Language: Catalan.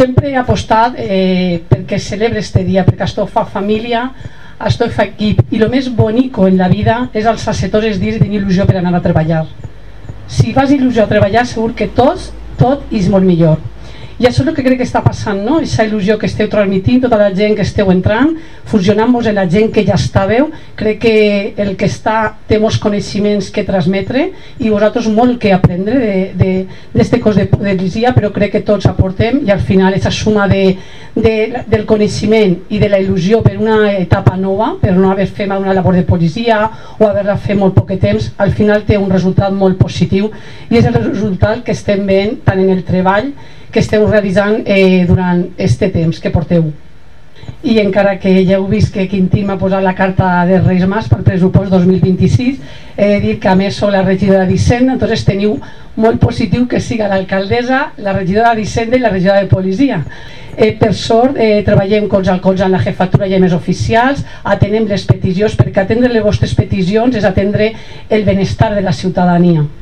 Sempre he apostat perquè celebre este dia, perquè esto fa família, esto fa equip, i el més bonico en la vida és alçar-se tots els dies i tenir il·lusió per anar a treballar. Si fas il·lusió a treballar, segur que tot és molt millor. I això és el que crec que està passant, no? Aquesta il·lusió que esteu transmitint, tota la gent que esteu entrant, fusionant-vos amb la gent que ja estàveu, crec que el que està té molts coneixements que transmetre i vosaltres molt que aprendre d'aquest cos de policia, però crec que tots aportem i al final aquesta suma del coneixement i de la il·lusió per una etapa nova, per no haver fet una labor de policia o haver-la fet molt poc temps, al final té un resultat molt positiu i és el resultat que estem veient tant en el treball que esteu realitzant durant este temps que porteu. I encara que ja heu vist que Quintí m'ha posat la carta de Reis Mas pel pressupost 2026, he de dir que a més sou la regidora d'Hisenda, entonces teniu molt positiu que siga l'alcaldessa, la regidora d'Hisenda i la regidora de Policia. Per sort treballem colze al colze amb la jefatura i amb els oficials, atenem les peticions, perquè atendre les vostres peticions és atendre el benestar de la ciutadania.